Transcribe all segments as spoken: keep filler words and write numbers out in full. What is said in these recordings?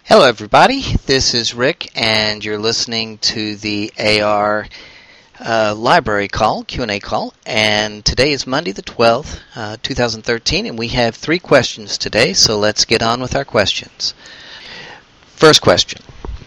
Hello everybody, this is Rick and you're listening to the A R uh, Library Call, Q and A call, and today is Monday the twelfth, uh, two thousand thirteen, and we have three questions today, so let's get on with our questions. First question: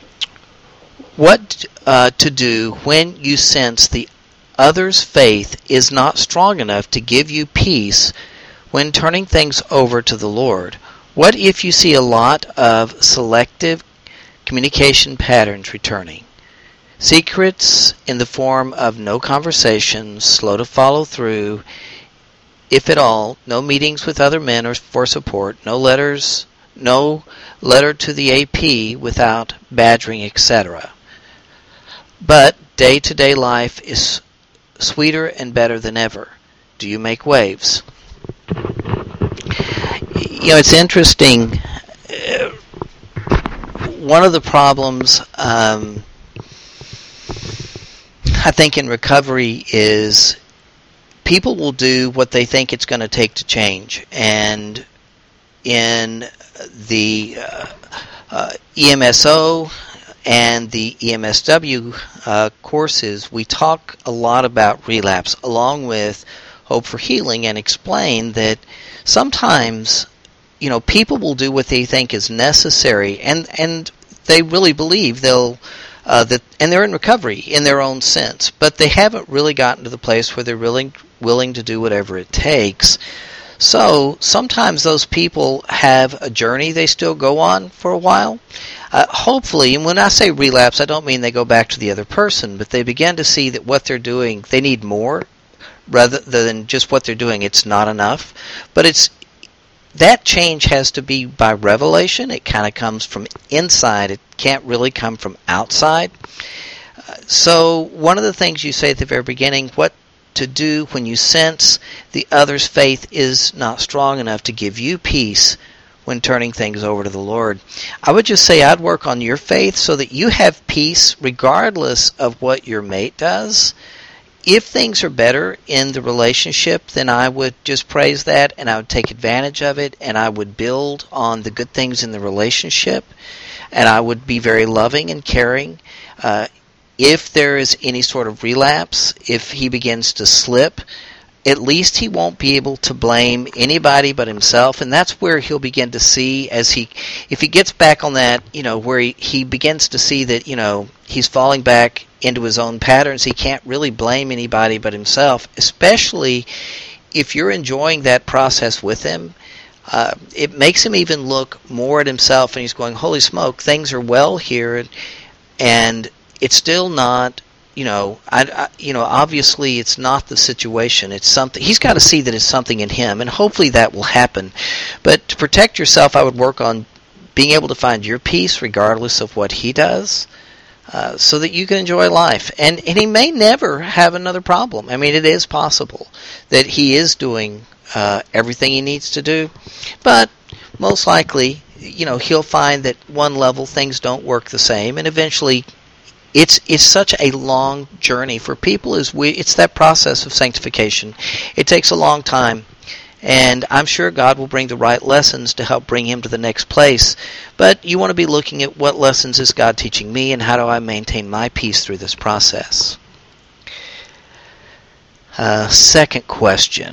What uh, to do when you sense the other's faith is not strong enough to give you peace when turning things over to the Lord? What if you see a lot of selective communication patterns returning? Secrets in the form of no conversations, slow to follow through, if at all, no meetings with other men or for support, no letters, no letter to the A P without badgering, et cetera. But day-to-day life is sweeter and better than ever. Do you make waves? You know, it's interesting. Uh, one of the problems, um, I think, in recovery is people will do what they think it's going to take to change. And in the uh, uh, E M S O and the E M S W uh, courses, we talk a lot about relapse, along with Hope for Healing, and explain that sometimes, you know, people will do what they think is necessary, and, and they really believe they'll, uh, that, and they're in recovery in their own sense, but they haven't really gotten to the place where they're really willing to do whatever it takes. So sometimes those people have a journey they still go on for a while. Uh, hopefully, and when I say relapse, I don't mean they go back to the other person, but they begin to see that what they're doing, they need more rather than just what they're doing. It's not enough, but it's that change has to be by revelation. It kind of comes from inside. It can't really come from outside. Uh, so one of the things you say at the very beginning, what to do when you sense the other's faith is not strong enough to give you peace when turning things over to the Lord. I would just say I'd work on your faith so that you have peace regardless of what your mate does. If things are better in the relationship, then I would just praise that, and I would take advantage of it, and I would build on the good things in the relationship, and I would be very loving and caring. Uh, if there is any sort of relapse, if he begins to slip, at least he won't be able to blame anybody but himself, and that's where he'll begin to see, as he, if he gets back on that, you know, where he, he begins to see that, you know, he's falling back into his own patterns, he can't really blame anybody but himself, especially if you're enjoying that process with him. Uh, it makes him even look more at himself, and he's going, holy smoke, things are well here, and, and it's still not, you know, I, I, you know, obviously it's not the situation. It's something. He's got to see that it's something in him, and hopefully that will happen. But to protect yourself, I would work on being able to find your peace regardless of what he does, uh, so that you can enjoy life. And, and he may never have another problem. I mean, it is possible that he is doing uh, everything he needs to do, but most likely, you know, he'll find that one level things don't work the same, and eventually. It's it's such a long journey for people. Is we it's that process of sanctification. It takes a long time, and I'm sure God will bring the right lessons to help bring him to the next place. But you want to be looking at what lessons is God teaching me, and how do I maintain my peace through this process. Uh, second question: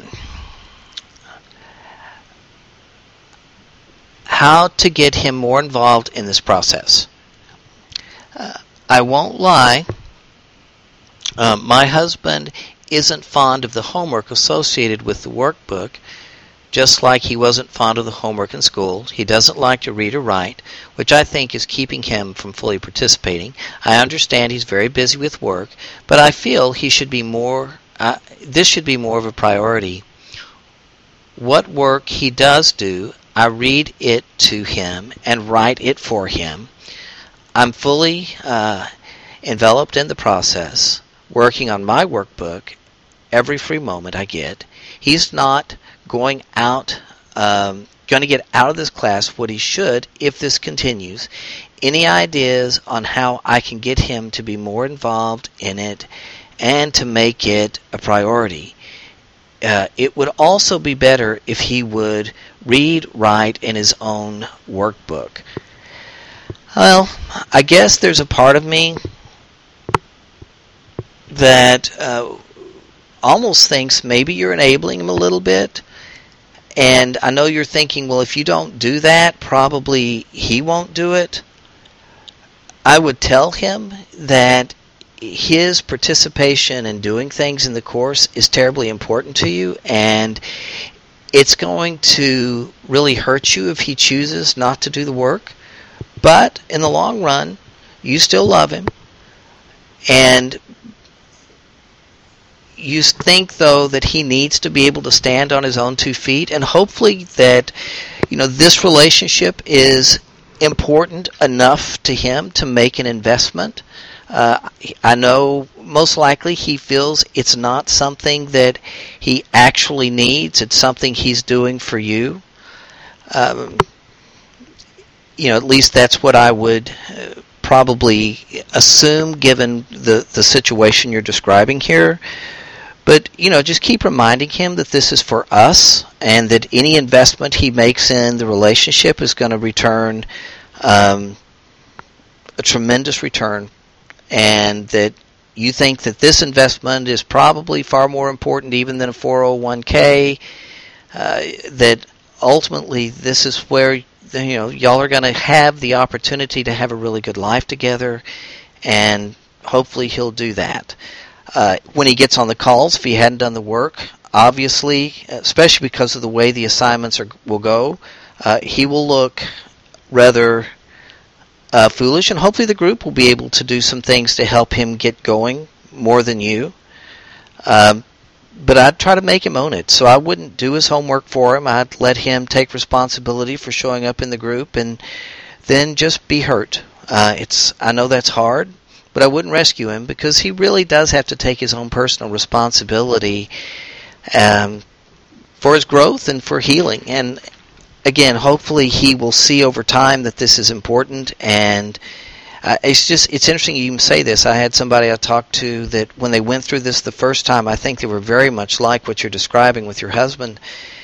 How to get him more involved in this process? Uh, I won't lie, um, my husband isn't fond of the homework associated with the workbook, just like he wasn't fond of the homework in school. He doesn't like to read or write, which I think is keeping him from fully participating. I understand he's very busy with work, but I feel he should be more. Uh, this should be more of a priority. What work he does do, I read it to him and write it for him. I'm fully uh, enveloped in the process, working on my workbook every free moment I get. He's not going out, um, going to get out of this class what he should if this continues. Any ideas on how I can get him to be more involved in it and to make it a priority? Uh, it would also be better if he would read, write in his own workbook. Well, I guess there's a part of me that uh, almost thinks maybe you're enabling him a little bit. And I know you're thinking, well, if you don't do that, probably he won't do it. I would tell him that his participation in doing things in the course is terribly important to you, and it's going to really hurt you if he chooses not to do the work. But in the long run, you still love him, and you think, though, that he needs to be able to stand on his own two feet, and hopefully that, you know, this relationship is important enough to him to make an investment. Uh, I know most likely he feels it's not something that he actually needs. It's something he's doing for you. Um, you know, at least that's what I would uh, probably assume given the, the situation you're describing here. But, you know, just keep reminding him that this is for us and that any investment he makes in the relationship is going to return um, a tremendous return, and that you think that this investment is probably far more important even than a four oh one k, uh, that ultimately this is where, you know, y'all are going to have the opportunity to have a really good life together, and hopefully he'll do that. Uh, when he gets on the calls, if he hadn't done the work, obviously, especially because of the way the assignments are, will go, uh, he will look rather uh, foolish, and hopefully the group will be able to do some things to help him get going more than you. Um, but I'd try to make him own it, so I wouldn't do his homework for him. I'd let him take responsibility for showing up in the group, and then just be hurt. Uh, it's I know that's hard, but I wouldn't rescue him because he really does have to take his own personal responsibility um, for his growth and for healing. And again, hopefully he will see over time that this is important. And uh, it's just it's interesting you even say this. I had somebody I talked to that when they went through this the first time, I think they were very much like what you're describing with your husband.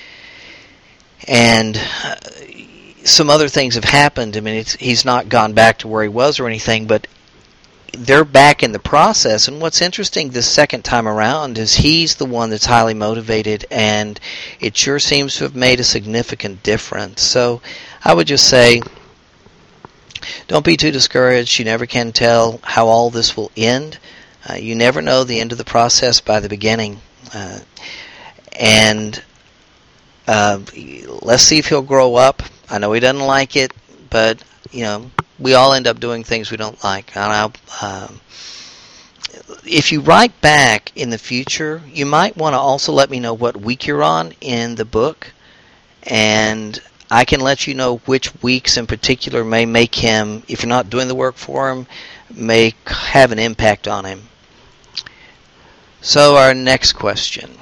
And uh, some other things have happened. I mean, it's, he's not gone back to where he was or anything, but they're back in the process. And what's interesting this second time around is he's the one that's highly motivated, and it sure seems to have made a significant difference. So I would just say, don't be too discouraged. You never can tell how all this will end. Uh, you never know the end of the process by the beginning. Uh, and uh, let's see if he'll grow up. I know he doesn't like it, but, you know, we all end up doing things we don't like. And um, if you write back in the future, you might want to also let me know what week you're on in the book, and I can let you know which weeks in particular may make him, if you're not doing the work for him, may have an impact on him. So our next question.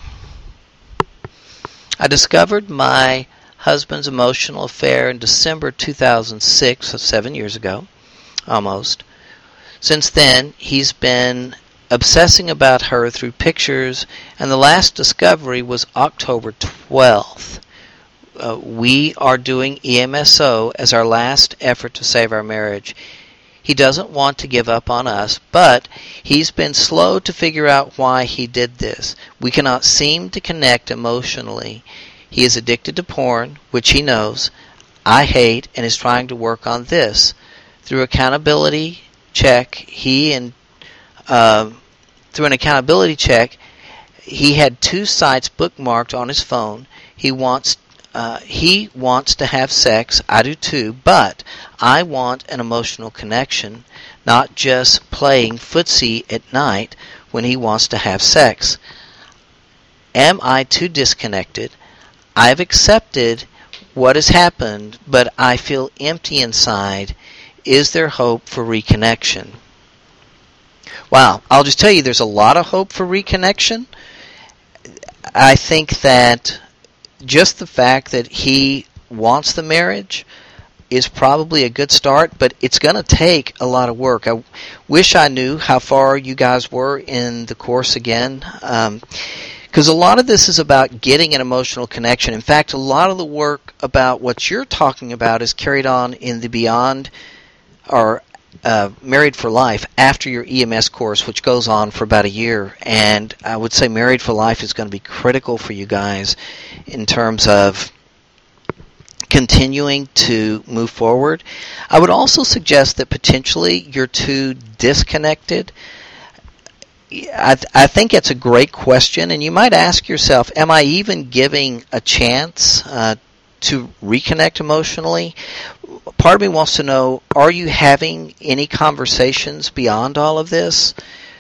I discovered my husband's emotional affair in December two thousand six, so seven years ago, almost. Since then, he's been obsessing about her through pictures, and the last discovery was October twelfth. Uh, we are doing E M S O as our last effort to save our marriage. He doesn't want to give up on us, but he's been slow to figure out why he did this. We cannot seem to connect emotionally. He is addicted to porn, which he knows I hate, and is trying to work on this. Through accountability check, he and uh, through an accountability check, he had two sites bookmarked on his phone. He wants uh, he wants to have sex. I do too, but I want an emotional connection, not just playing footsie at night when he wants to have sex. Am I too disconnected? I've accepted what has happened, but I feel empty inside. Is there hope for reconnection? Wow, I'll just tell you there's a lot of hope for reconnection. I think that just the fact that he wants the marriage is probably a good start, but it's going to take a lot of work. I wish I knew how far you guys were in the course again. Um, Because a lot of this is about getting an emotional connection. In fact, a lot of the work about what you're talking about is carried on in the Beyond are uh, Married for Life after your E M S course, which goes on for about a year. And I would say Married for Life is going to be critical for you guys in terms of continuing to move forward. I would also suggest that potentially you're too disconnected. I, th- I think it's a great question, and you might ask yourself, am I even giving a chance uh, to reconnect emotionally? Part of me wants to know, are you having any conversations beyond all of this?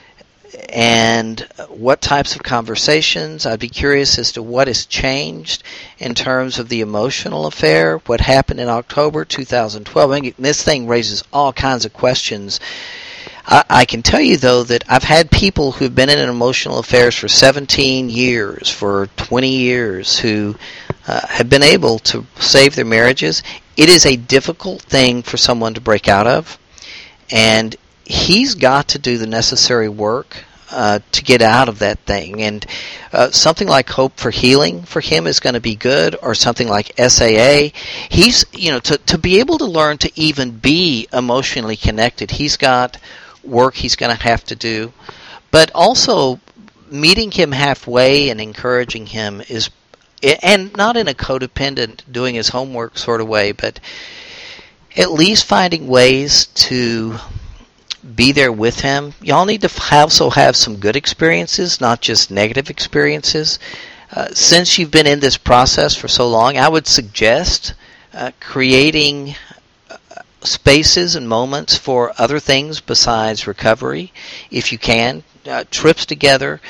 And what types of conversations? I'd be curious as to what has changed in terms of the emotional affair, what happened in October two thousand twelve. I mean, this thing raises all kinds of questions. I, I can tell you, though, that I've had people who've been in emotional affairs for seventeen years, for twenty years, who uh, have been able to save their marriages. It is a difficult thing for someone to break out of, and he's got to do the necessary work uh, to get out of that thing. And uh, something like Hope for Healing for him is going to be good, or something like S A A. He's, you know, to, to be able to learn to even be emotionally connected, he's got work he's going to have to do. But also, meeting him halfway and encouraging him is, and not in a codependent, doing his homework sort of way, but at least finding ways to be there with him. Y'all need to also have some good experiences, not just negative experiences. Uh, since you've been in this process for so long, I would suggest uh, creating uh, spaces and moments for other things besides recovery, if you can. Uh, trips together,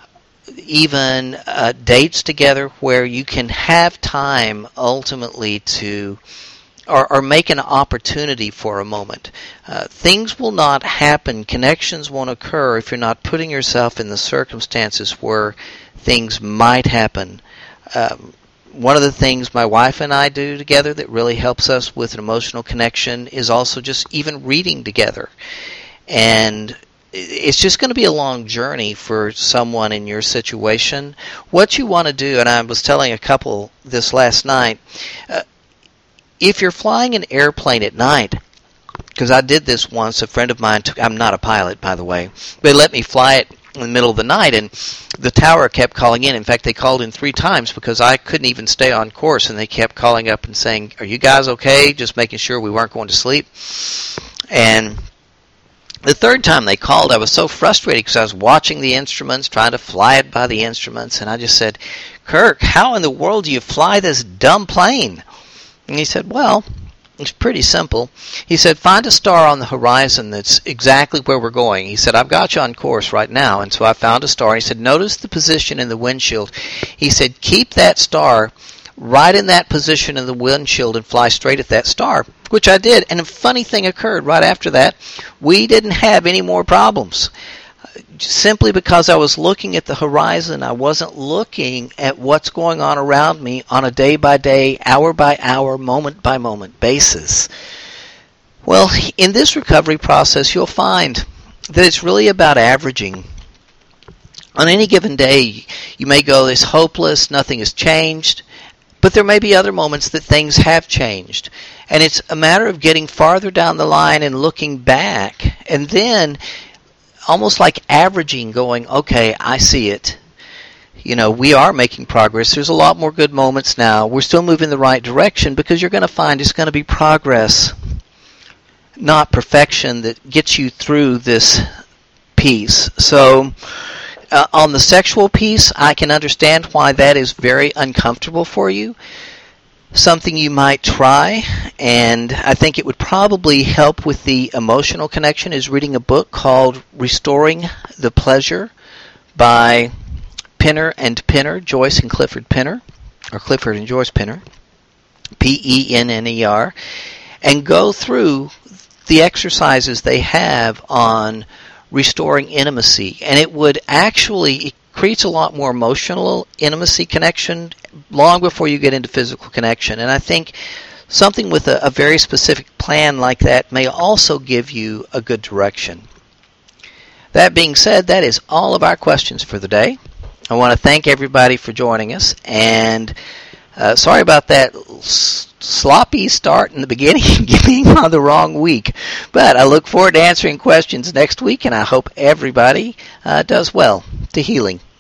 even uh, dates together, where you can have time ultimately to Or, or make an opportunity for a moment. Uh, things will not happen, connections won't occur if you're not putting yourself in the circumstances where things might happen. Um, one of the things my wife and I do together that really helps us with an emotional connection is also just even reading together. And it's just going to be a long journey for someone in your situation. What you want to do, and I was telling a couple this last night, uh, if you're flying an airplane at night, because I did this once, a friend of mine took, I'm not a pilot, by the way, they let me fly it in the middle of the night, and the tower kept calling in. In fact, they called in three times because I couldn't even stay on course, and they kept calling up and saying, are you guys okay? Just making sure we weren't going to sleep. And the third time they called, I was so frustrated because I was watching the instruments, trying to fly it by the instruments, and I just said, Kirk, how in the world do you fly this dumb plane? And he said, well, it's pretty simple. He said, find a star on the horizon that's exactly where we're going. He said, I've got you on course right now. And so I found a star. He said, notice the position in the windshield. He said, keep that star right in that position in the windshield and fly straight at that star, which I did. And a funny thing occurred right after that. We didn't have any more problems. Simply because I was looking at the horizon, I wasn't looking at what's going on around me on a day-by-day, hour-by-hour, moment-by-moment basis. Well, in this recovery process, you'll find that it's really about averaging. On any given day, you may go, it's hopeless, nothing has changed, but there may be other moments that things have changed. And it's a matter of getting farther down the line and looking back, and then almost like averaging, going, okay, I see it. You know, we are making progress. There's a lot more good moments now. We're still moving the right direction, because you're going to find it's going to be progress, not perfection, that gets you through this piece. So uh, on the sexual piece, I can understand why that is very uncomfortable for you. Something you might try, and I think it would probably help with the emotional connection, is reading a book called Restoring the Pleasure by Penner and Penner, Joyce and Clifford Penner, or Clifford and Joyce Penner, P E N N E R, and go through the exercises they have on restoring intimacy. And it would actually, it creates a lot more emotional intimacy connection long before you get into physical connection. And I think something with a, a very specific plan like that may also give you a good direction. That being said, that is all of our questions for the day. I want to thank everybody for joining us, and uh, sorry about that s- sloppy start in the beginning, being on the wrong week. But I look forward to answering questions next week, and I hope everybody uh, does well. To healing.